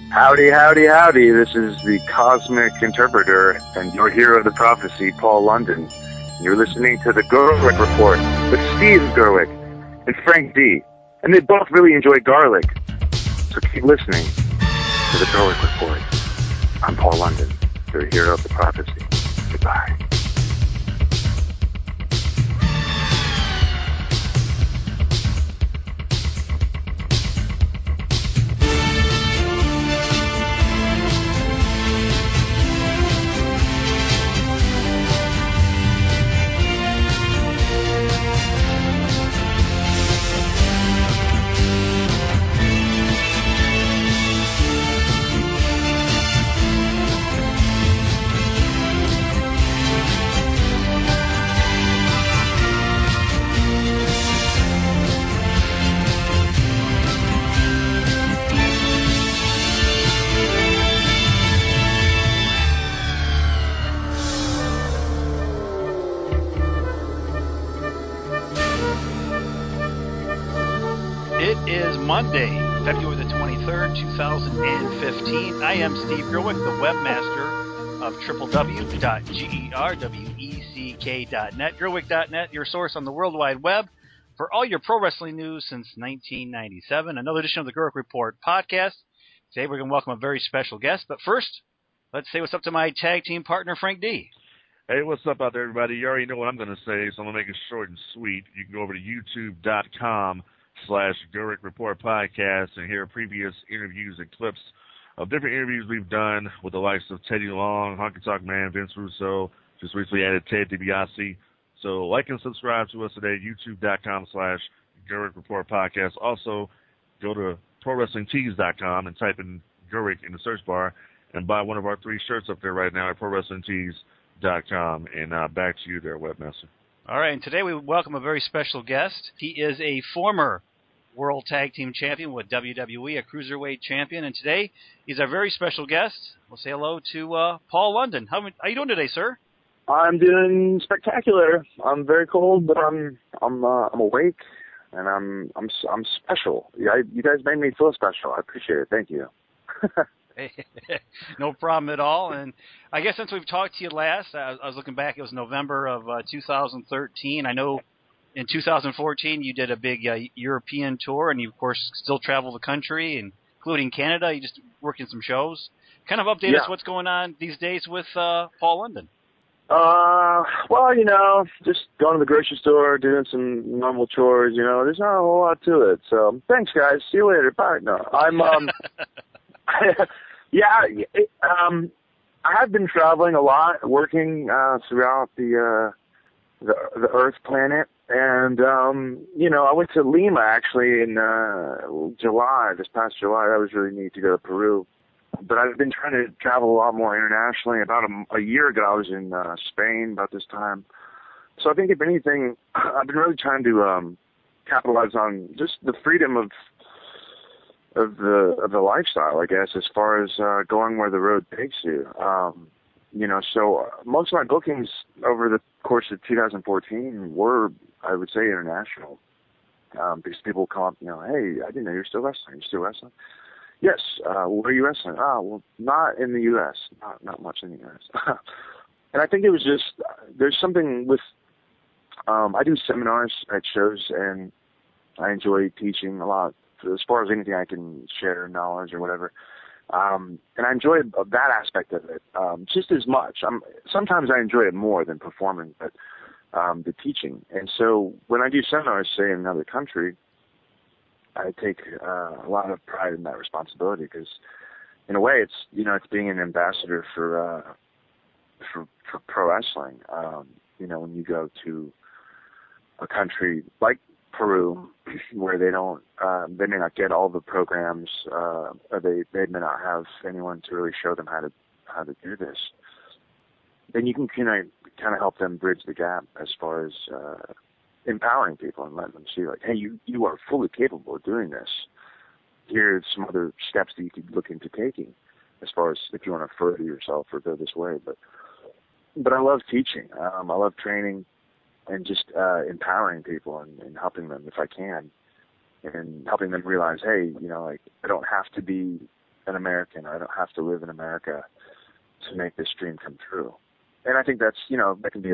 Howdy, howdy, howdy. This is the Cosmic Interpreter and your hero of the prophecy, Paul London. You're listening to the Gerwick Report with Steve Gerwick and Frank D. And they both really enjoy garlic. So keep listening to the Gerwick Report. I'm Paul London, your hero of the prophecy. Goodbye. Monday, February the 23rd, 2015. I am Steve Gerwick, the webmaster of www.gerweck.net, gerwick.net, your source on the World Wide Web for all your pro wrestling news since 1997. Another edition of the Gerwick Report podcast. Today we're going to welcome a very special guest, but first, let's say what's up to my tag team partner, Frank D. Hey, what's up out there, everybody? You already know what I'm going to say, so I'm going to make it short and sweet. You can go over to youtube.com/Gerwick Report Podcast and hear previous interviews and clips of different interviews we've done with the likes of Teddy Long, Honky Tonk Man, Vince Russo, just recently added Ted DiBiase. So like and subscribe to us today, youtube.com/Gerwick Report Podcast. Also, go to ProWrestlingTees.com and type in Gerwick in the search bar and buy one of our 3 shirts up there right now at ProWrestlingTees.com. And back to you there, Webmaster. All right, and today we welcome a very special guest. He is a former World Tag Team Champion with WWE, a Cruiserweight Champion, and today he's our very special guest. We'll say hello to Paul London. How are you doing today, sir? I'm doing spectacular. I'm very cold, but I'm awake and I'm special. You guys made me feel special. I appreciate it. Thank you. No problem at all. And I guess since we've talked to you last, I was looking back, it was November of 2013. I know in 2014 you did a big European tour, and you, of course, still travel the country, including Canada. You just working some shows. Kind of update us what's going on these days with Paul London. Well, just going to the grocery store, doing some normal chores, there's not a whole lot to it. So thanks, guys. See you later. Bye. No, I'm, I have been traveling a lot, working throughout the Earth planet, and I went to Lima actually in this past July. That was really neat to go to Peru. But I've been trying to travel a lot more internationally. About a year ago, I was in Spain about this time. So I think if anything, I've been really trying to capitalize on just the freedom of the lifestyle, I guess, as far as going where the road takes you. So most of my bookings over the course of 2014 were, I would say, international. Because people call up, hey, I didn't know you're still wrestling. You're still wrestling? Yes. Where are you wrestling? Well, not in the U.S. Not much in the U.S. And I think it was just, there's something with, I do seminars at shows, and I enjoy teaching a lot. As far as anything I can share knowledge or whatever. And I enjoy that aspect of it just as much. Sometimes I enjoy it more than performing, but the teaching. And so when I do seminars, say, in another country, I take a lot of pride in that responsibility because, in a way, it's being an ambassador for pro wrestling. When you go to a country like Peru, where they may not get all the programs, or they may not have anyone to really show them how to do this, then you can kind of help them bridge the gap as far as empowering people and letting them see, like, hey, you are fully capable of doing this. Here are some other steps that you could look into taking, as far as if you want to further yourself or go this way. But I love teaching. I love training. And just empowering people and helping them if I can, and helping them realize, hey, I don't have to be an American. I don't have to live in America to make this dream come true. And I think that's, that can be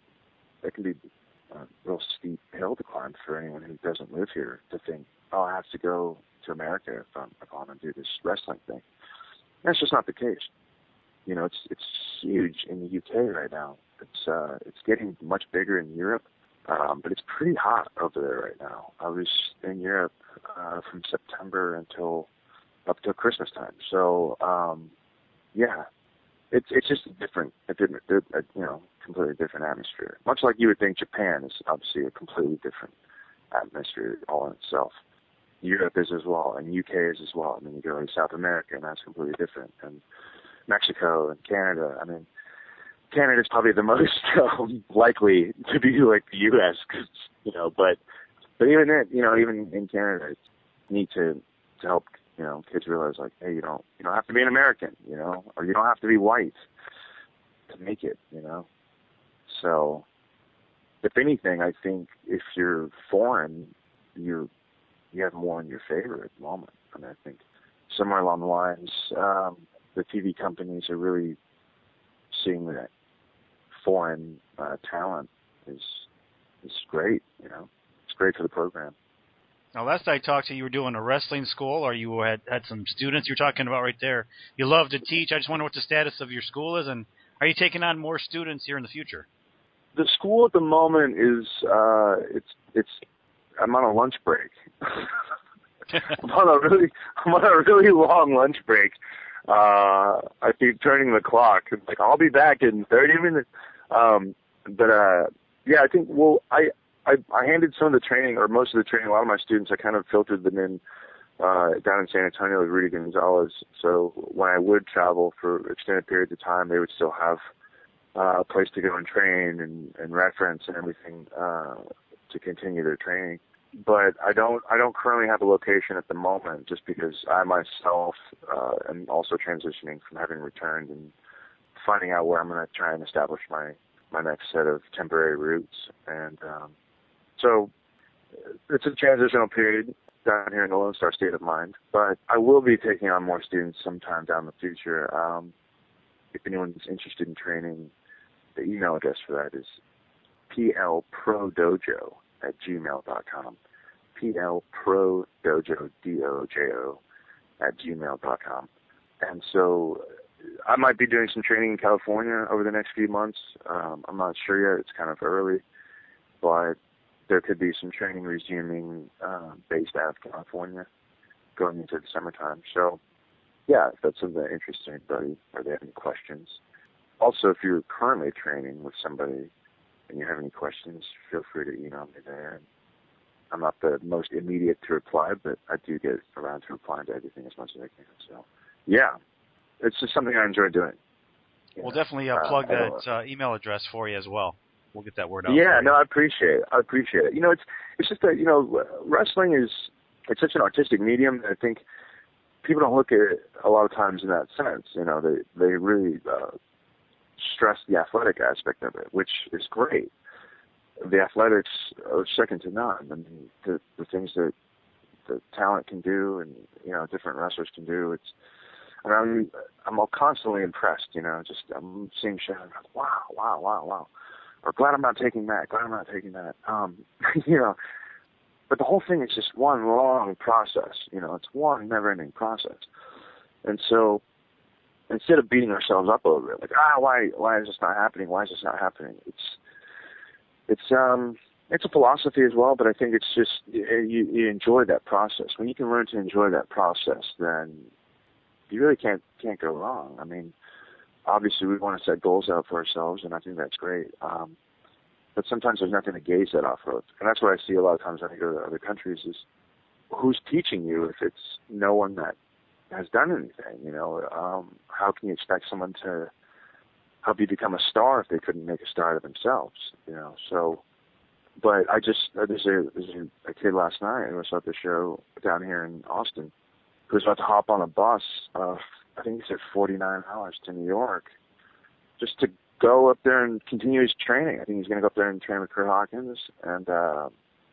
a real steep hill to climb for anyone who doesn't live here, to think, oh, I have to go to America if I want to do this wrestling thing. That's just not the case. It's huge in the UK right now. It's getting much bigger in Europe, but it's pretty hot over there right now. I was in Europe from September up till Christmas time. So yeah, it's just a completely different atmosphere. Much like you would think Japan is obviously a completely different atmosphere all in itself. Europe is as well, and UK is as well. I mean, you go to South America, and that's completely different. And Mexico and Canada. I mean, Canada's probably the most likely to be like the U.S. But even then, even in Canada, it's neat to help kids realize, like, hey, you don't have to be an American, or you don't have to be white to make it, So, if anything, I think if you're foreign, you have more in your favor at the moment. I mean, I think somewhere along the lines, the TV companies are really seeing that foreign talent is great. It's great for the program. Now, last I talked to you, were doing a wrestling school, or you had some students. You're talking about right there. You love to teach. I just wonder what the status of your school is, and are you taking on more students here in the future? The school at the moment is I'm on a lunch break. I'm on a really long lunch break. I keep turning the clock. It's like, I'll be back in 30 minutes. Yeah, I think, I handed some of the training, or most of the training, a lot of my students, I kind of filtered them in down in San Antonio with Rudy Gonzalez. So when I would travel for extended periods of time, they would still have a place to go and train and reference and everything to continue their training. But I don't currently have a location at the moment, just because I myself am also transitioning from having returned and finding out where I'm going to try and establish my next set of temporary roots. And so it's a transitional period down here in the Lone Star State of Mind. But I will be taking on more students sometime down the future. If anyone's interested in training, the email address for that is plprodojo@gmail.com. plprodojo, DOJO, @gmail.com. And so I might be doing some training in California over the next few months. I'm not sure yet. It's kind of early. But there could be some training resuming based out of California going into the summertime. So, yeah, if that's something that interests anybody or they have any questions. Also, if you're currently training with somebody and you have any questions, feel free to email me there. I'm not the most immediate to reply, but I do get around to replying to everything as much as I can. So, yeah, it's just something I enjoy doing. We'll definitely plug that email address for you as well. We'll get that word out. Yeah, no, I appreciate it. It's just that, wrestling it's such an artistic medium that I think people don't look at it a lot of times in that sense. They really stress the athletic aspect of it, which is great. The athletics are second to none. I mean, the things that the talent can do and, different wrestlers can do, I'm constantly impressed, I'm seeing shit, I'm like, wow. Or glad I'm not taking that. But the whole thing is just one long process. It's one never-ending process. And so instead of beating ourselves up over it, like, why is this not happening? Why is this not happening? It's a philosophy as well, but I think it's just you enjoy that process. When you can learn to enjoy that process, then you really can't go wrong. I mean, obviously we want to set goals out for ourselves, and I think that's great. But sometimes there's nothing to gauge that off of. And that's what I see a lot of times when I go to other countries is who's teaching you if it's no one that has done anything, how can you expect someone to help you become a star if they couldn't make a star out of themselves, So, but there's a kid last night who was at the show down here in Austin who was about to hop on a bus, I think he said 49 hours to New York, just to go up there and continue his training. I think he's going to go up there and train with Kurt Hawkins, and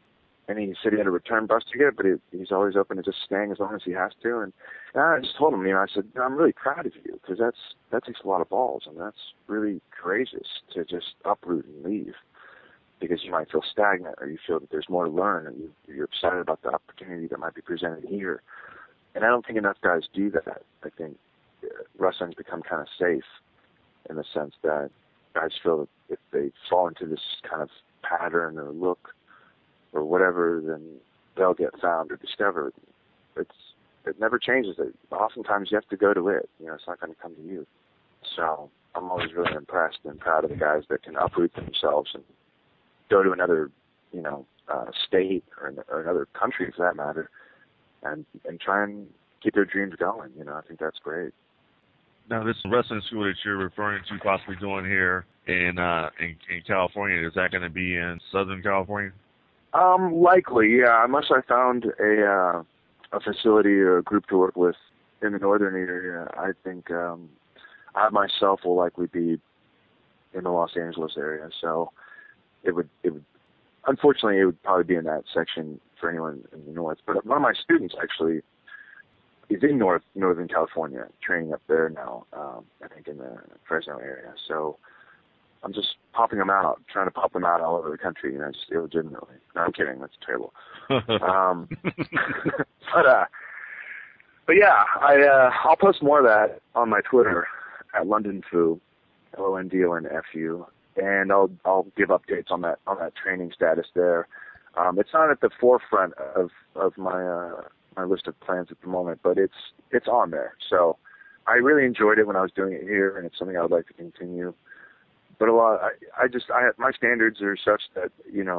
And he said he had a return bus ticket, but he's always open to just staying as long as he has to. And I just told him, I said, I'm really proud of you, because that takes a lot of balls, and that's really courageous to just uproot and leave, because you might feel stagnant, or you feel that there's more to learn, and you're excited about the opportunity that might be presented here. And I don't think enough guys do that. I think wrestling's become kind of safe in the sense that guys feel that if they fall into this kind of pattern or look or whatever, then they'll get found or discovered. It never changes. Oftentimes you have to go to it. It's not going to come to you. So I'm always really impressed and proud of the guys that can uproot themselves and go to another, state or another country for that matter, and try and keep their dreams going. I think that's great. Now, this wrestling school that you're referring to possibly doing here in California, is that going to be in Southern California? Likely, yeah. Unless I found a facility or a group to work with in the northern area, I think I myself will likely be in the Los Angeles area. So it would unfortunately, it would probably be in that section for anyone in the north. But one of my students actually is in Northern California, training up there now, I think in the Fresno area. So I'm just popping them out, trying to pop them out all over the country, just illegitimately. No, I'm kidding. That's terrible. But yeah, I'll post more of that on my Twitter at LondonFu, LONDONFU, and I'll give updates on that training status there. It's not at the forefront of my my list of plans at the moment, but it's on there. So I really enjoyed it when I was doing it here, and it's something I would like to continue. But my standards are such that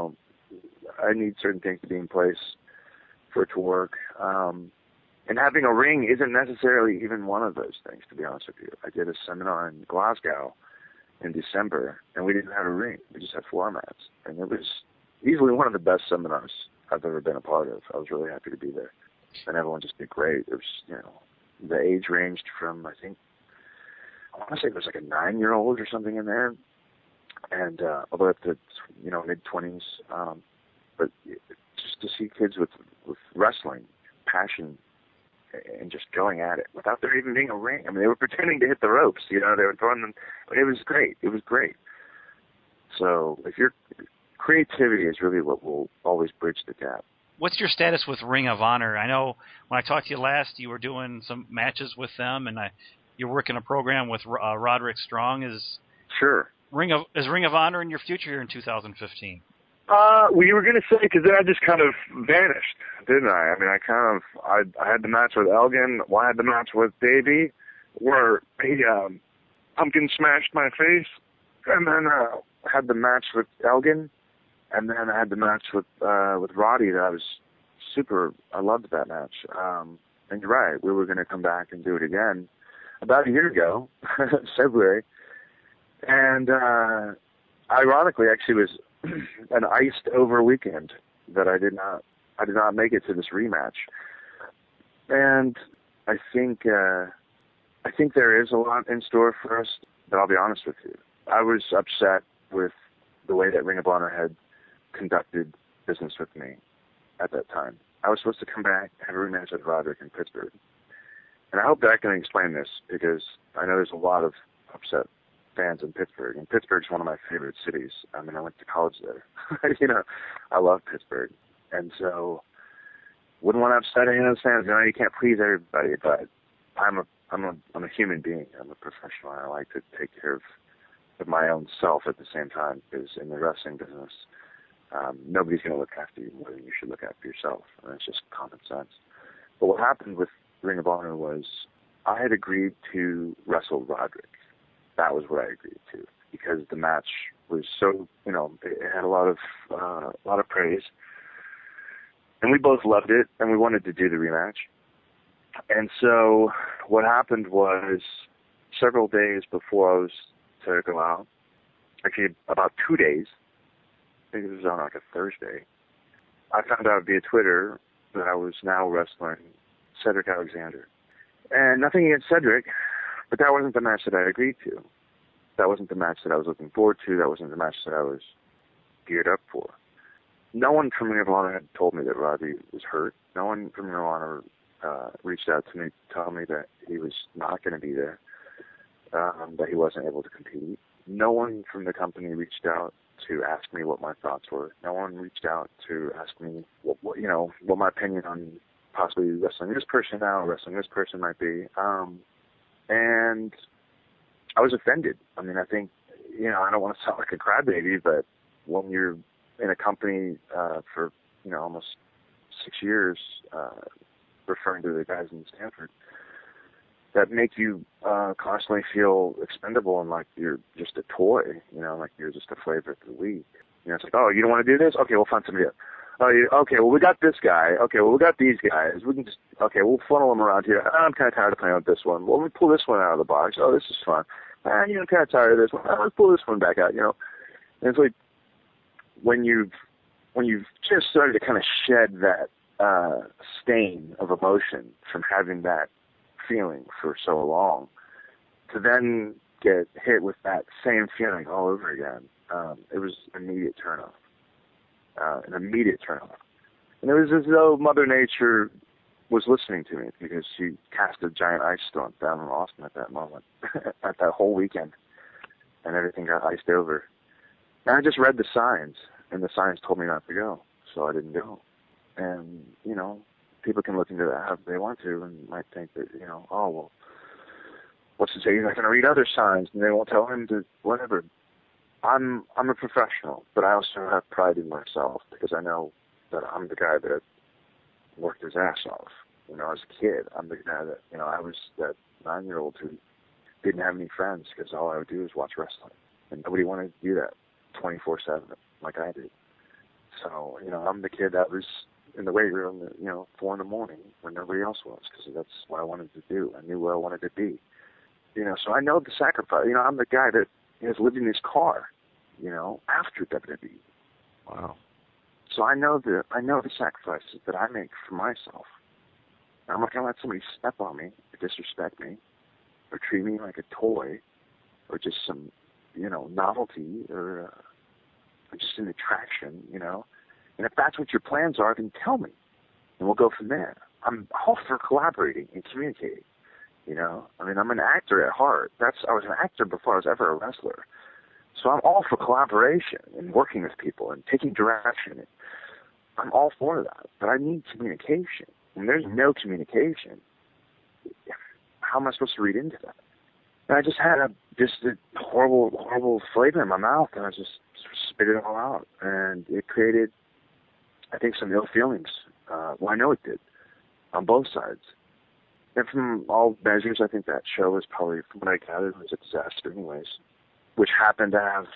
I need certain things to be in place for it to work. And having a ring isn't necessarily even one of those things, to be honest with you. I did a seminar in Glasgow in December, and we didn't have a ring. We just had floor mats. And it was easily one of the best seminars I've ever been a part of. I was really happy to be there. And everyone just did great. It was, the age ranged from, I want to say there was like a 9-year-old or something in there, and all the way up to, mid-20s. But just to see kids with wrestling, passion, and just going at it without there even being a ring. I mean, they were pretending to hit the ropes, they were throwing them, but it was great. It was great. So creativity is really what will always bridge the gap. What's your status with Ring of Honor? I know when I talked to you last, you were doing some matches with them, and you're working a program with Roderick Strong. Sure. Is Ring of Honor in your future here in 2015? You were going to say, because then I just kind of vanished, didn't I? I mean, I had the match with Elgin. I had the match with Davey, where he pumpkin smashed my face, and then I had the match with Elgin, and then I had the match with Roddy that I loved that match. And you're right, we were going to come back and do it again about a year ago, February. And ironically, actually, it was an iced over weekend that I did not make it to this rematch. And I think there is a lot in store for us, but I'll be honest with you. I was upset with the way that Ring of Honor had conducted business with me at that time. I was supposed to come back, have a rematch with Roderick in Pittsburgh. And I hope that I can explain this, because I know there's a lot of upset fans in Pittsburgh, and Pittsburgh's one of my favorite cities. I mean, I went to college there. I love Pittsburgh, and so wouldn't want to upset any of those fans. You can't please everybody, but I'm a human being. I'm a professional. I like to take care of my own self at the same time, because in the wrestling business, nobody's going to look after you more than you should look after yourself, and it's just common sense. But what happened with Ring of Honor was I had agreed to wrestle Roderick. That was what I agreed to, because the match was so, it had a lot of praise, and we both loved it, and we wanted to do the rematch. And so what happened was, several days before I was to go out, actually about 2 days, I think it was on like a Thursday, I found out via Twitter that I was now wrestling Cedric Alexander. And nothing against Cedric, but that wasn't the match that I agreed to. That wasn't the match that I was looking forward to. That wasn't the match that I was geared up for. no one from Ring of Honor had told me that Robbie was hurt. No one from Ring of Honor reached out to me to tell me that he was not going to be there, that he wasn't able to compete. No one from the company reached out to ask me what my thoughts were. No one reached out to ask me what my opinion on possibly wrestling this person now, wrestling this person might be. And I was offended. I mean, I think, I don't want to sound like a crybaby, but when you're in a company for, almost 6 years, referring to the guys in Stanford, that make you constantly feel expendable and like you're just a toy, like you're just a flavor of the week. It's like, oh, you don't want to do this? Okay, we'll find somebody else. Okay, well, we got this guy. Okay, well, we got these guys. We can just, we'll funnel them around here. I'm kind of tired of playing with this one. Well, let me pull this one out of the box. Oh, this is fun. I'm kind of tired of this one. Let's pull this one back out, And it's like when you've just started to kind of shed that stain of emotion from having that feeling for so long, to then get hit with that same feeling all over again, it was an immediate turnoff. And it was as though Mother Nature was listening to me, because she cast a giant ice storm down in Austin at that moment, at that whole weekend, and everything got iced over. And I just read the signs, and the signs told me not to go, so I didn't go. And, people can look into that how they want to and might think that, oh, well, what's to say he's not going to read other signs and they won't tell him to whatever. I'm a professional, but I also have pride in myself, because I know that I'm the guy that worked his ass off. As a kid, I'm the guy that, I was that 9-year-old who didn't have any friends because all I would do was watch wrestling. And nobody wanted to do that 24/7 like I did. So, I'm the kid that was in the weight room at, 4 in the morning when nobody else was, because that's what I wanted to do. I knew where I wanted to be. So I know the sacrifice. I'm the guy that has lived in his car, after WWE. Wow. So I know the sacrifices that I make for myself. I'm not going to let somebody step on me or disrespect me or treat me like a toy or just some, novelty or just an attraction, And if that's what your plans are, then tell me, and we'll go from there. I'm all for collaborating and communicating, I'm an actor at heart. I was an actor before I was ever a wrestler. So I'm all for collaboration and working with people and taking direction. I'm all for that, but I need communication. When there's no communication, how am I supposed to read into that? And I just had a horrible, horrible flavor in my mouth, and I just spit it all out. And it created, I think, some ill feelings. I know it did, on both sides. And from all measures, I think that show was probably, from what I gathered, was a disaster anyways, which happened to have,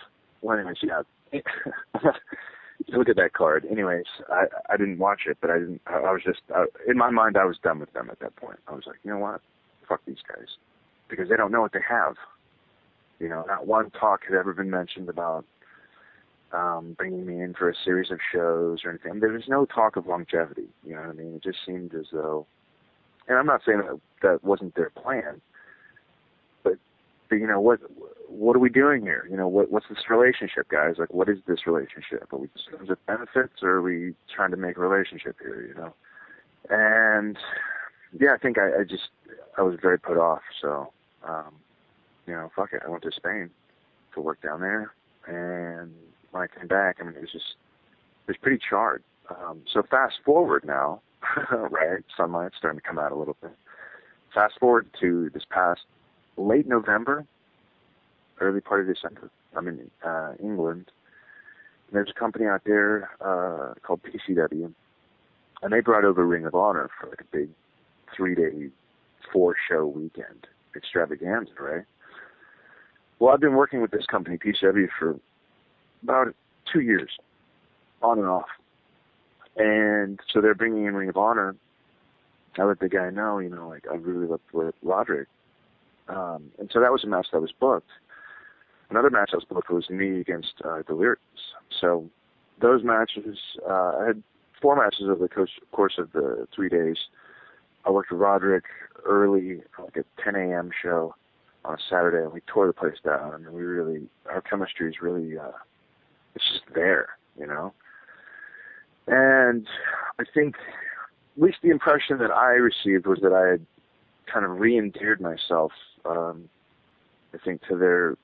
look at that card. Anyways, I didn't watch it, but I was just, in my mind, I was done with them at that point. I was like, you know what? Fuck these guys. Because they don't know what they have. Not one talk had ever been mentioned about bringing me in for a series of shows or anything. There was no talk of longevity. You know what I mean? It just seemed as though, and I'm not saying that wasn't their plan, but what are we doing here? What's this relationship, guys? Like, what is this relationship? Are we just terms of benefits, or are we trying to make a relationship here? And yeah, I think I was very put off. So, fuck it. I went to Spain to work down there, and when I came back, it was pretty charred. So fast forward now, right? Sunlight's starting to come out a little bit. Fast forward to this past late November, early part of December. I'm in England. And there's a company out there called PCW, and they brought over Ring of Honor for like a big 3-day, 4-show weekend extravaganza, right? Well, I've been working with this company, PCW, for about 2 years, on and off. And so they're bringing in Ring of Honor. I let the guy know, I really looked with Roderick. And so that was a match that was booked. Another match that was booked was me against Delirious. So those matches, I had 4 matches over the course of the 3 days. I worked with Roderick early, like a 10 a.m. show on a Saturday, and we tore the place down. And our chemistry is really, it's just there, And I think, at least the impression that I received was that I had kind of re-endeared myself, I think, to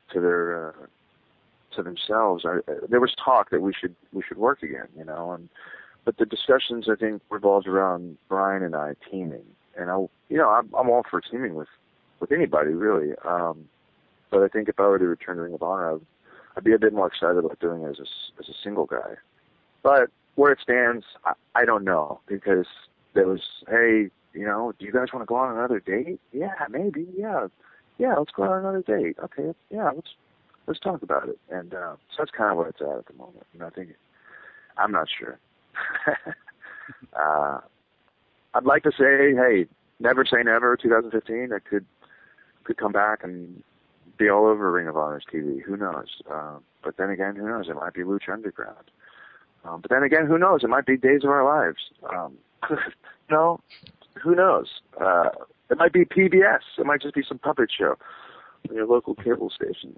themselves. There was talk that we should work again, but the discussions, I think, revolved around Brian and I teaming. And I'm all for teaming with anybody, really. But I think if I were to return to Ring of Honor, I'd be a bit more excited about doing it as a single guy. But where it stands, I don't know, because there was, hey, do you guys want to go on another date? Yeah, maybe. Yeah, let's go on another date. Okay, yeah, let's talk about it. And so that's kind of where it's at the moment. I think I'm not sure. I'd like to say, hey, never say never. 2015, I could come back and be all over Ring of Honor's TV. Who knows? But then again, who knows? It might be Lucha Underground. But then again, who knows? It might be Days of Our Lives. No, who knows? It might be PBS. It might just be some puppet show on your local cable station.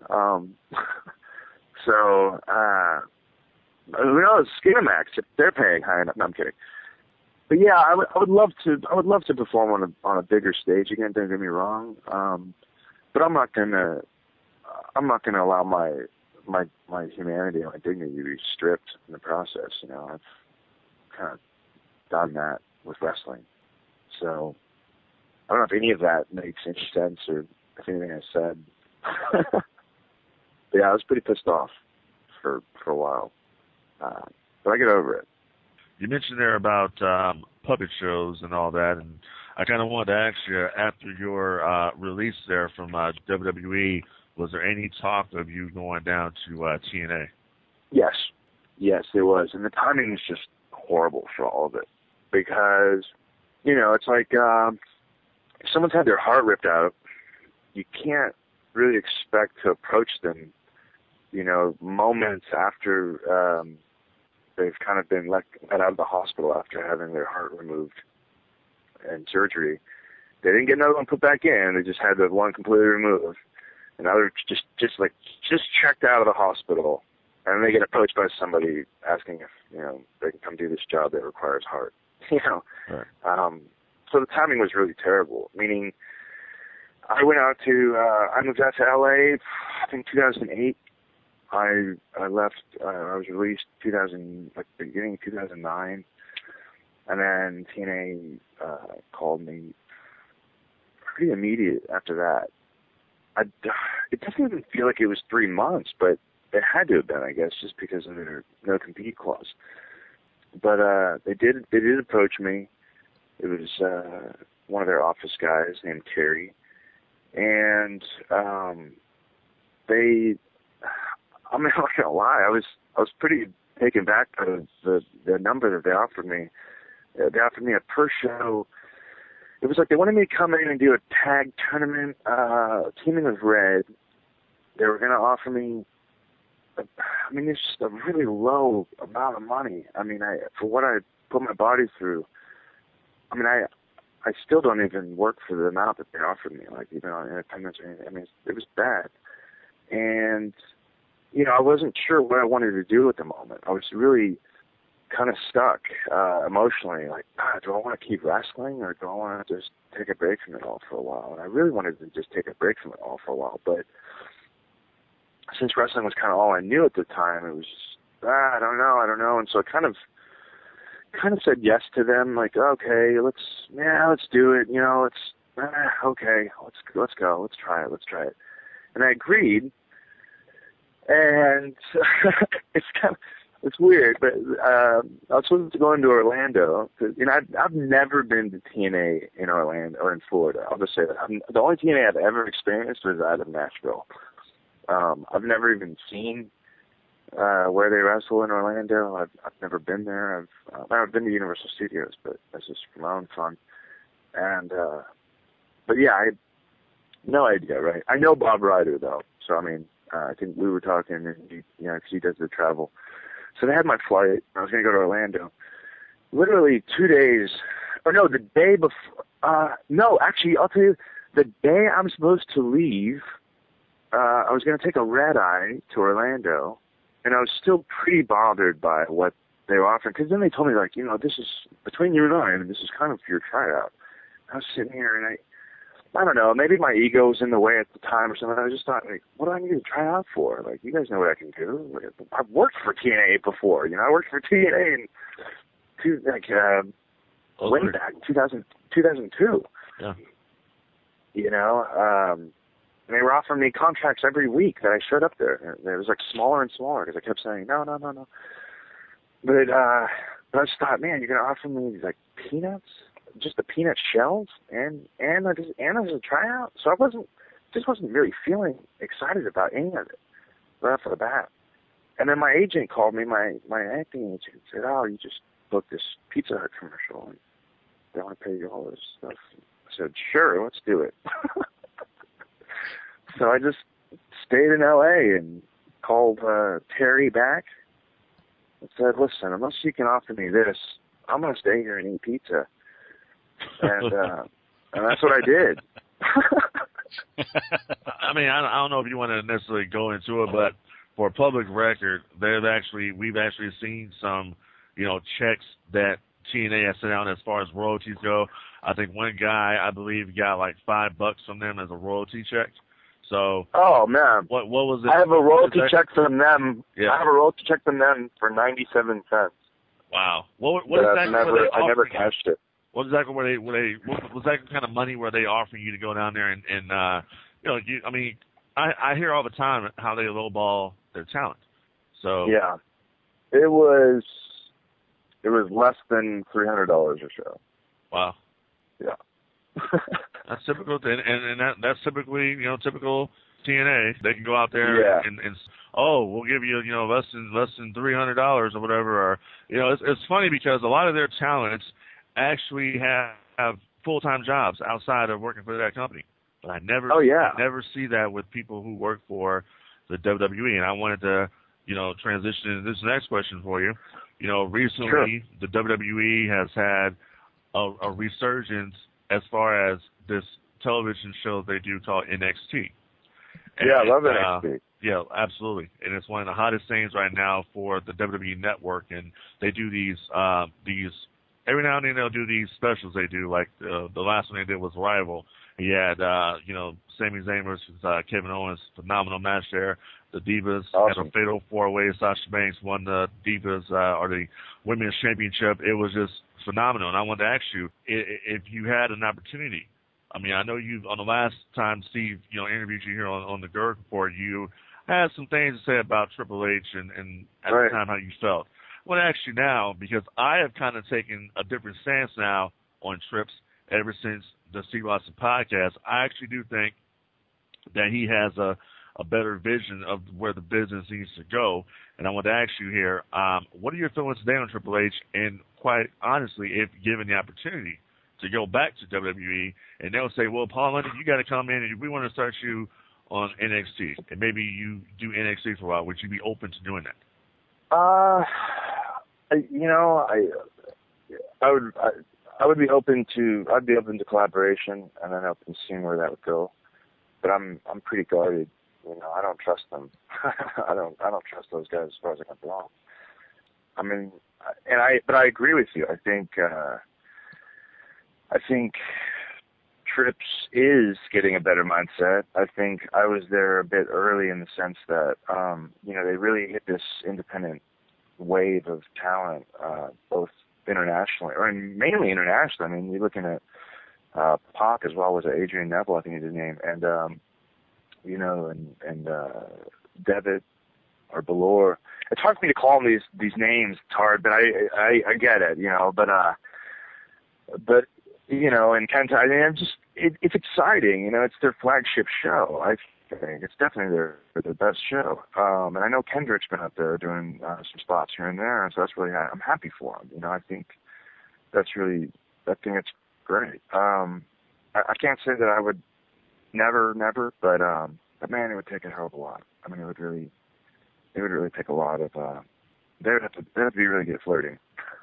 So who knows? Skinamax, if they're paying high enough. No, I'm kidding. But yeah, I would love to perform on a bigger stage again. Don't get me wrong. But I'm not gonna allow my humanity and my dignity to be stripped in the process. I've kind of done that with wrestling. So I don't know if any of that makes any sense or if anything I said. But yeah, I was pretty pissed off for a while. But I get over it. You mentioned there about puppet shows and all that, and I kind of wanted to ask you, after your release there from WWE, was there any talk of you going down to TNA? Yes, there was. And the timing was just horrible for all of it. Because, it's like if someone's had their heart ripped out, you can't really expect to approach them, moments after they've kind of been let out of the hospital after having their heart removed and surgery. They didn't get another one put back in. They just had the one completely removed. And now they're just checked out of the hospital, and they get approached by somebody asking if they can come do this job that requires heart. Right. So the timing was really terrible. Meaning, I went out to I moved out to LA, I think 2008. I left. I was released beginning of 2009, and then TNA called me pretty immediate after that. It doesn't even feel like it was 3 months, but it had to have been, I guess, just because of their no-compete clause. But they did approach me. It was one of their office guys named Terry, and I'm not gonna lie, I was pretty taken back by the number that they offered me. They offered me a per show. It was like they wanted me to come in and do a tag tournament, teaming with Red. They were going to offer me, it's just a really low amount of money. For what I put my body through, I still don't even work for the amount that they offered me, like even on independence or anything. It was bad. And, I wasn't sure what I wanted to do at the moment. I was really kind of stuck emotionally, like, do I want to keep wrestling or do I want to just take a break from it all for a while? And I really wanted to just take a break from it all for a while, but since wrestling was kind of all I knew at the time, it was just, I don't know. And so I kind of said yes to them, like, okay, let's do it. Okay, let's go, let's try it. And I agreed. And it's weird, but I was supposed to go into Orlando. I've never been to TNA in Orlando or in Florida. I'll just say that. The only TNA I've ever experienced was out of Nashville. I've never even seen where they wrestle in Orlando. I've never been there. I've been to Universal Studios, but that's just for my own fun. And but yeah, I had no idea, right? I know Bob Ryder though, so I think we were talking, and because he does the travel. So they had my flight. I was going to go to Orlando. Literally 2 days, the day before. No, actually, I'll tell you, the day I'm supposed to leave, I was going to take a red eye to Orlando, and I was still pretty bothered by what they were offering, because then they told me, like, this is, between you and I mean, this is kind of your tryout. I was sitting here, and I don't know, maybe my ego was in the way at the time or something. I just thought, like, what do I need to try out for? Like, you guys know what I can do. Like, I've worked for TNA before, I worked for TNA in, when back, 2002. Yeah. And they were offering me contracts every week that I showed up there. And it was like smaller and smaller because I kept saying, no. But I just thought, man, you're going to offer me these, like, peanuts? Just the peanut shells? And as a tryout? So I wasn't really feeling excited about any of it right off the bat. And then my agent called me, my acting agent, and said, oh, you just booked this Pizza Hut commercial, and they want to pay you all this stuff. I said, sure, let's do it. So I just stayed in L.A. and called Terry back and said, listen, unless you can offer me this, I'm going to stay here and eat pizza. And that's what I did. I mean, I don't know if you want to necessarily go into it, but for public record, we've actually seen some, checks that TNA has sent out as far as royalties go. I think one guy, I believe, got like $5 from them as a royalty check. So, oh man, what was it? I have a royalty check from them. Yeah. I have a royalty check from them for 97 cents. Wow. What exactly were they offering? I never cashed it. What exactly were they? What was that kind of money were they offering you to go down there and I hear all the time how they lowball their talent. So yeah, it was less than $300 a show. Wow. Yeah. That's typical, and that's typically, typical TNA. They can go out there and we'll give you, less than $300 or whatever. Or, it's funny because a lot of their talents actually have full-time jobs outside of working for that company. But I never see that with people who work for the WWE. And I wanted to, transition into this next question for you. Recently, sure, the WWE has had a resurgence as far as this television show they do called NXT. And, I love NXT. Yeah, absolutely. And it's one of the hottest things right now for the WWE Network. And they do these every now and then they'll do these specials they do. Like the last one they did was Rival. He had, Sami Zayn versus Kevin Owens, phenomenal match there. The Divas awesome. had a fatal four-way. Sasha Banks won the Divas or the Women's Championship. It was just phenomenal. And I wanted to ask you if you had an opportunity. I mean, I know you on the last time Steve, interviewed you here on the Gerg Report, you had some things to say about Triple H and at right. the time how you felt. I want to ask you now because I have kind of taken a different stance now on Trips ever since the Steve Austin podcast. I actually do think that he has a better vision of where the business needs to go. And I want to ask you here, what are your feelings today on Triple H? And quite honestly, if given the opportunity to go back to WWE, and they'll say, well, Paul London, you got to come in and we want to start you on NXT. And maybe you do NXT for a while. Would you be open to doing that? I would be open to. I'd be open to collaboration, and then open to seeing where that would go. But I'm pretty guarded. I don't trust them. I don't trust those guys as far as I can belong. I mean, but I agree with you. I think Trips is getting a better mindset. I think I was there a bit early in the sense that they really hit this independent wave of talent, both internationally or mainly internationally. I mean, you're looking at Pac as well. Was it Adrian Neville? I think is his name, and Devitt or Balor. It's hard for me to call them these names. It's hard, but I get it, But and Kenta, I mean, it's exciting. It's their flagship show. I think it's definitely their best show. And I know Kendrick's been up there doing some spots here and there, and so that's really I'm happy for him. I think I think it's great. I can't say that I would never, but man, it would take a hell of a lot. I mean, it would really take a lot of. They'd have to be really good at flirting.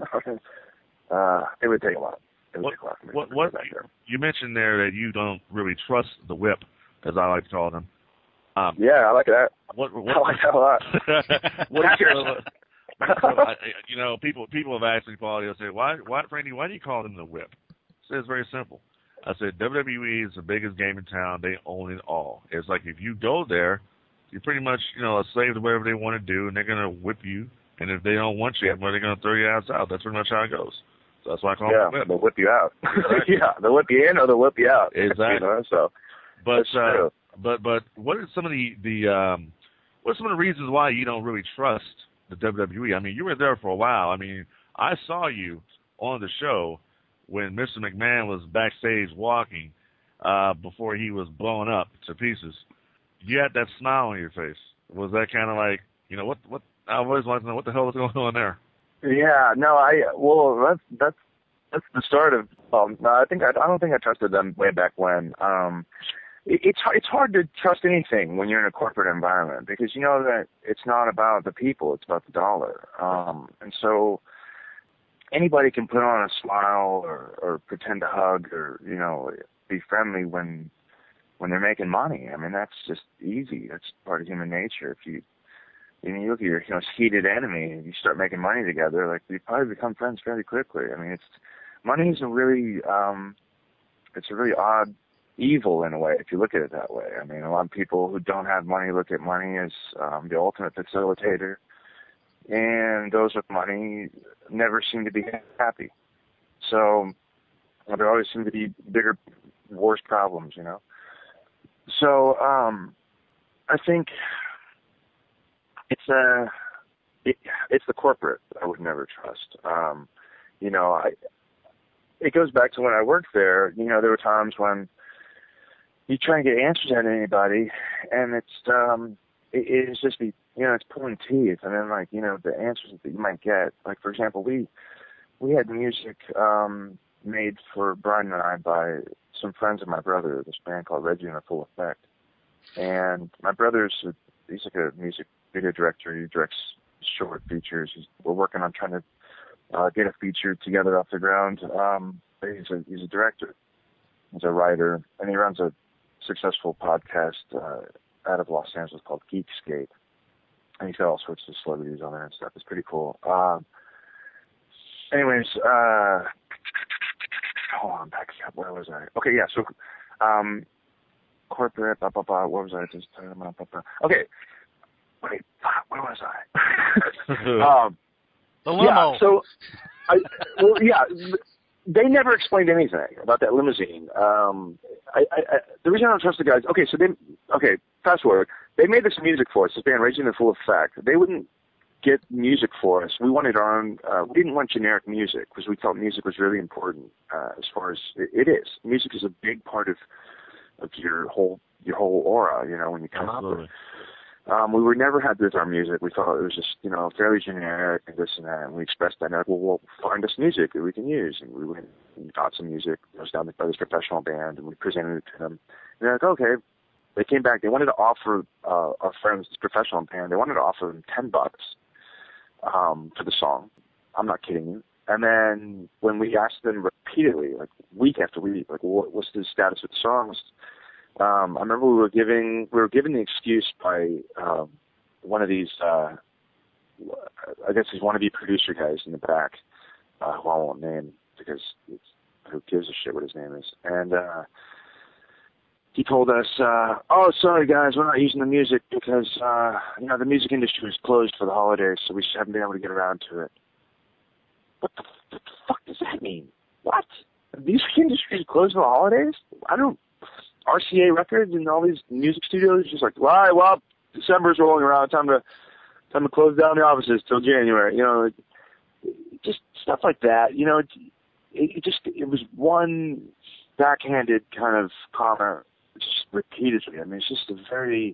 It would take a lot. It would take a lot for me. What you mentioned there that you don't really trust the whip, as I like to call them. Yeah, I like that. What, I like that a lot. So people have asked me, Paul, they'll say, why, Randy, why do you call them the Whip? I said, it's very simple. I said, WWE is the biggest game in town. They own it all. It's like if you go there, you're pretty much, a slave to whatever they want to do, and they're going to whip you. And if they don't want you, well, they're going to throw your ass out. That's pretty much how it goes. So that's why I call them the Whip. They'll whip you out. Exactly. Yeah, they'll whip you in or they'll whip you out. Exactly. So, but what are some of what are some of the reasons why you don't really trust the WWE? I mean, you were there for a while. I mean, I saw you on the show when Mr. McMahon was backstage walking before he was blown up to pieces. You had that smile on your face. Was that kind of like, what? I always wanted to know what the hell was going on there. Yeah, no, that's the start of. I don't think I trusted them way back when. It's hard to trust anything when you're in a corporate environment because you know that it's not about the people, it's about the dollar. And so anybody can put on a smile or pretend to hug or be friendly when they're making money. I mean, that's just easy. That's part of human nature. If you look at your heated enemy and you start making money together, like you probably become friends fairly quickly. I mean, money is a really odd evil in a way if you look at it that way. I mean, a lot of people who don't have money look at money as the ultimate facilitator, and those with money never seem to be happy. So there always seem to be bigger, worse problems, So I think it's the corporate I would never trust. It goes back to when I worked there. There were times when you try and get answers out of anybody, and it's just it's pulling teeth. And then the answers that you might get, like for example, we had music made for Brian and I by some friends of my brother. This band called Reggie and the Full Effect, and my brother's he's like a music video director. He directs short features. We're working on trying to get a feature together off the ground. He's a director. He's a writer, and he runs a successful podcast out of Los Angeles called Geekscape. And he's got all sorts of celebrities on there and stuff. It's pretty cool. Anyways, hold on, back up. Where was I? Okay, yeah. So, corporate. What was I just talking about? Okay. Wait, where was I? The limo. Yeah, so, they never explained anything about that limousine. The reason I don't trust the guys, fast forward. They made this music for us, this band, Raging in Full Effect. They wouldn't get music for us. We wanted our own, we didn't want generic music because we felt music was really important as far as it is. Music is a big part of your whole aura, when you come up with it. We would never had with our music. We thought it was just, fairly generic and this and that. And we expressed that. And we'll find us music that we can use. And we went and got some music. It was done by this professional band, and we presented it to them. And they're like, okay. They came back. They wanted to offer our friends, this professional band, they wanted to offer them $10 for the song. I'm not kidding you. And then when we asked them repeatedly, like week after week, like what's the status of the songs? I remember we were given the excuse by one of these, I guess he's wannabe producer guys in the back, who I won't name because who gives a shit what his name is. And he told us, "Oh, sorry guys, we're not using the music because the music industry is closed for the holidays, so we just haven't been able to get around to it." What the fuck does that mean? What? The music industry is closed for the holidays? RCA Records and all these music studios just like, well, December's rolling around, time to close down the offices till January. Just stuff like that. It was one backhanded kind of comment just repeatedly. I mean, it's just a very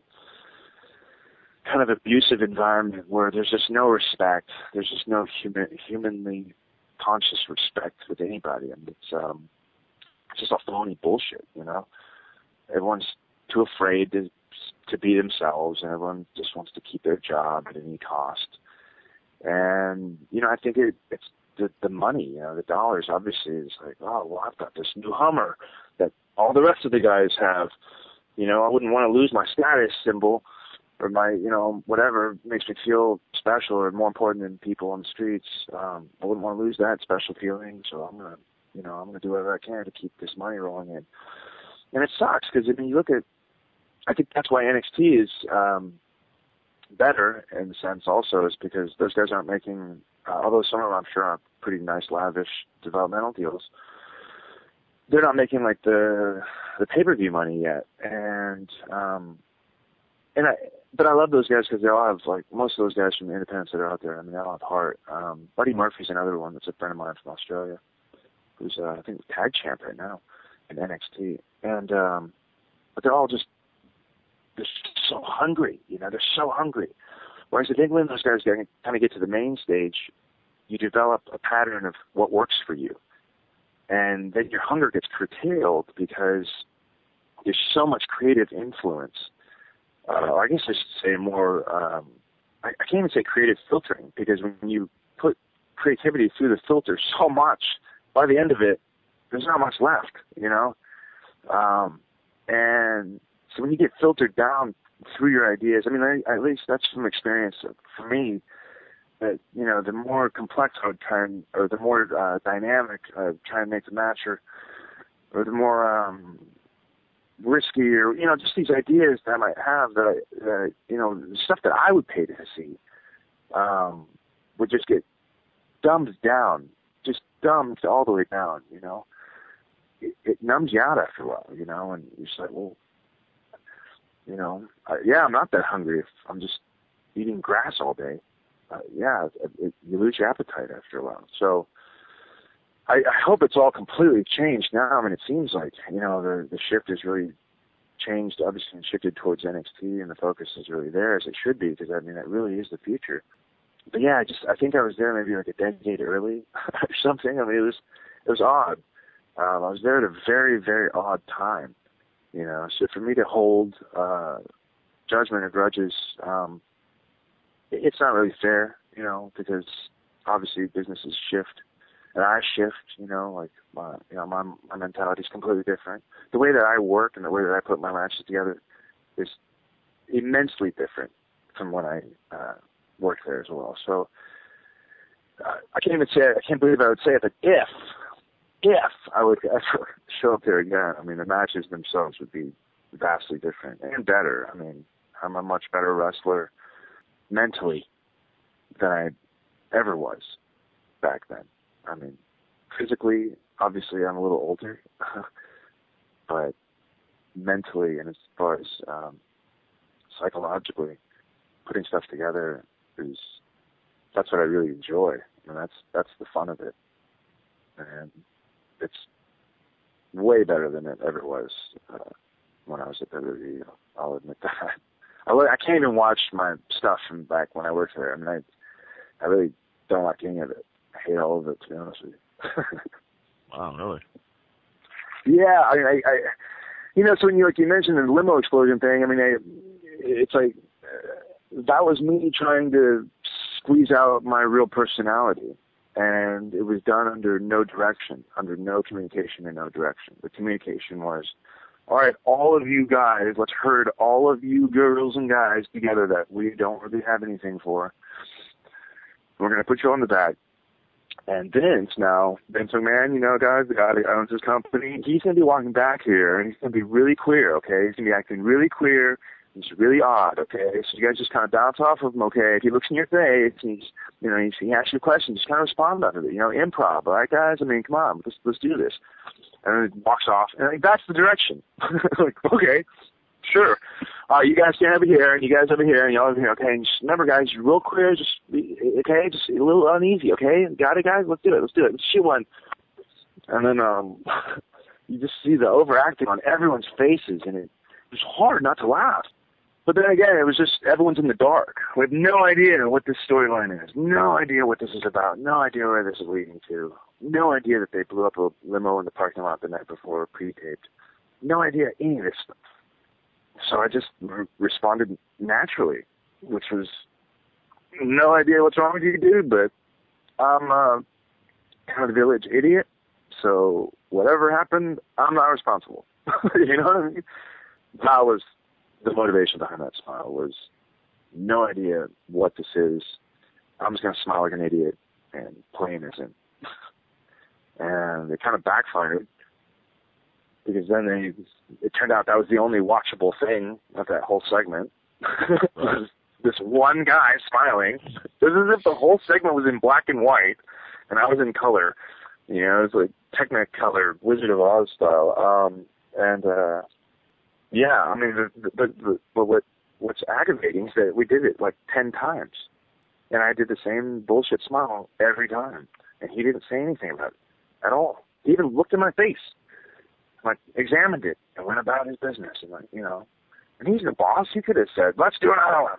kind of abusive environment where there's just no respect. There's just no humanly conscious respect with anybody. I mean, it's just all phony bullshit, Everyone's too afraid to be themselves, and everyone just wants to keep their job at any cost. And, I think it's the money, the dollars obviously is like, oh, well, I've got this new Hummer that all the rest of the guys have. I wouldn't want to lose my status symbol. or my, whatever makes me feel special or more important than people on the streets. I wouldn't want to lose that special feeling, so I'm gonna do whatever I can to keep this money rolling in. And it sucks because you look at, I think that's why NXT is better in the sense also, is because those guys aren't making, although some of them I'm sure are pretty nice, lavish developmental deals, they're not making like the pay-per-view money yet. But I love those guys because they all have, like, most of those guys from the independents that are out there, they all have heart. Buddy Murphy's another one that's a friend of mine from Australia, who's, I think, tag champ right now in NXT. And, but they're all just, they're so hungry, they're so hungry. Whereas I think when those guys kind of get to the main stage, you develop a pattern of what works for you. And then your hunger gets curtailed because there's so much creative influence. I guess I should say more, I can't even say creative filtering, because when you put creativity through the filter so much, by the end of it, there's not much left, and so when you get filtered down through your ideas, at least that's from experience for me, that, the more complex I would try or the more dynamic I would try and make the match, or the more risky, or, just these ideas that I might have that the stuff that I would pay to see would just get dumbed down, just dumbed all the way down, It numbs you out after a while, and you're just like, well, I'm not that hungry if I'm just eating grass all day. You lose your appetite after a while. So I hope it's all completely changed now. It seems like, the shift has really changed, obviously, and shifted towards NXT, and the focus is really there, as it should be, because, that really is the future. But yeah, I think I was there maybe like a decade early or something. It was odd. I was there at a very, very odd time, So for me to hold judgment or grudges, it's not really fair, because obviously businesses shift, and I shift, like my mentality is completely different. The way that I work and the way that I put my matches together is immensely different from when I worked there as well. So I can't believe I would say it, but if I would ever show up there again, the matches themselves would be vastly different and better. I'm a much better wrestler mentally than I ever was back then. Physically, obviously, I'm a little older, but mentally, and as far as psychologically, putting stuff together that's what I really enjoy. That's the fun of it, and it's way better than it ever was when I was at WWE. I'll admit that. I can't even watch my stuff from back when I worked there. I really don't like any of it. I hate all of it, to be honest with you. Wow, really? Yeah, so when you mentioned the limo explosion thing, it's like that was me trying to squeeze out my real personality, and it was done under no direction, under no communication and no direction. The communication was, all right, all of you guys, let's herd all of you girls and guys together that we don't really have anything for. We're going to put you on the back. And Vince McMahon, guys, the guy that owns his company, he's going to be walking back here, and he's going to be really queer, okay? He's going to be acting really queer. He's really odd, okay? So you guys just kind of bounce off of him, okay? If he looks in your face, and he asks you a question, just kind of respond out of it, improv, all right, guys? Come on, let's do this. And then he walks off, and that's the direction. Like, okay, sure. You guys stand over here, and you guys over here, and y'all over here, okay? And just remember, guys, you're real queer, just a little uneasy, okay? Got it, guys? Let's do it. Let's shoot one. And then you just see the overacting on everyone's faces, and it was hard not to laugh. But then again, it was just everyone's in the dark. We have no idea what this storyline is. No idea what this is about. No idea where this is leading to. No idea that they blew up a limo in the parking lot the night before, pre-taped. No idea any of this stuff. So I just responded naturally, which was no idea what's wrong with you, dude, but I'm kind of the village idiot. So whatever happened, I'm not responsible. You know what I mean? That was the motivation behind that smile, was no idea what this is. I'm just going to smile like an idiot and play innocent. And it kind of backfired, because then it turned out that was the only watchable thing of that whole segment. Was this one guy smiling. It was as if the whole segment was in black and white, and I was in color. You know, it was like Technicolor, Wizard of Oz style. Yeah, I mean, but what's aggravating is that we did it like 10 times, and I did the same bullshit smile every time, and he didn't say anything about it at all. He even looked in my face, like examined it, and went about his business, and like, you know, and he's the boss. He could have said, "Let's do another one."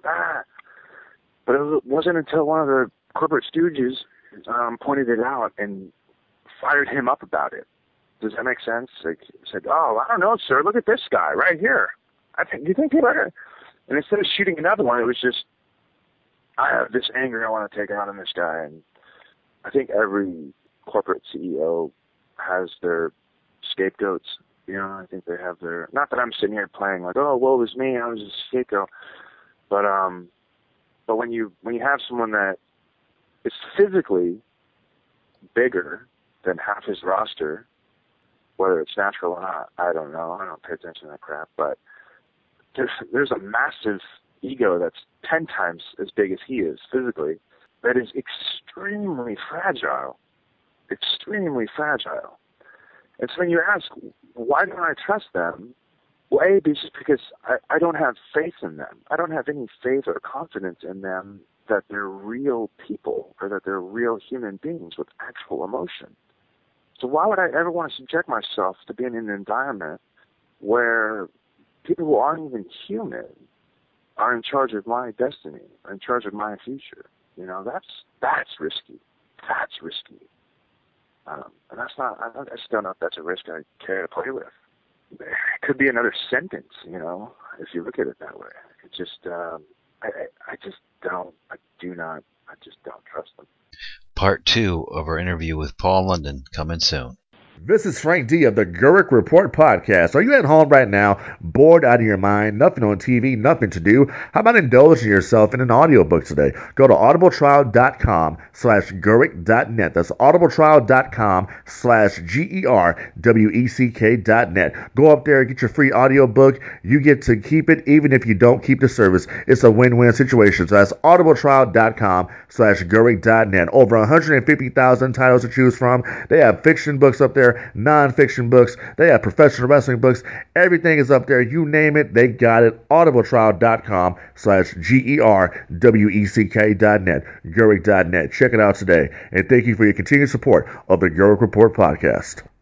But it wasn't until one of the corporate stooges pointed it out and fired him up about it. Does that make sense? Like, said, "Oh, I don't know, sir. Look at this guy right here. You think people are?" And instead of shooting another one, it was just, I have this anger I want to take out on this guy. And I think every corporate CEO has their scapegoats. You know, I think they have their, not that I'm sitting here playing like, oh, woe is me, I was a scapegoat. But when you have someone that is physically bigger than half his roster, whether it's natural or not, I don't know. I don't pay attention to that crap. But there's a massive ego that's 10 times as big as he is physically, that is extremely fragile. Extremely fragile. And so when you ask, why don't I trust them? Well, A, just because I don't have faith in them. I don't have any faith or confidence in them that they're real people, or that they're real human beings with actual emotion. So why would I ever want to subject myself to being in an environment where people who aren't even human are in charge of my destiny, are in charge of my future? You know, that's risky. That's risky. And that's not, I just don't know if that's a risk I care to play with. It could be another sentence, you know, if you look at it that way. It just, I just don't trust them. Part 2 of our interview with Paul London coming soon. This is Frank D of the Gurrick Report Podcast. Are you at home right now, bored out of your mind, nothing on TV, nothing to do? How about indulging yourself in an audiobook today? Go to audibletrial.com/Gurrick.net. That's audibletrial.com/GERWECK.net. Go up there, get your free audiobook. You get to keep it even if you don't keep the service. It's a win-win situation. So that's audibletrial.com/Gurrick.net. Over 150,000 titles to choose from. They have fiction books up there, non-fiction books. They have professional wrestling books. Everything is up there. You name it, they got it. audibletrial.com/GERWECK.net. Gurrick.net. Check it out today. And thank you for your continued support of the Gurrick Report Podcast.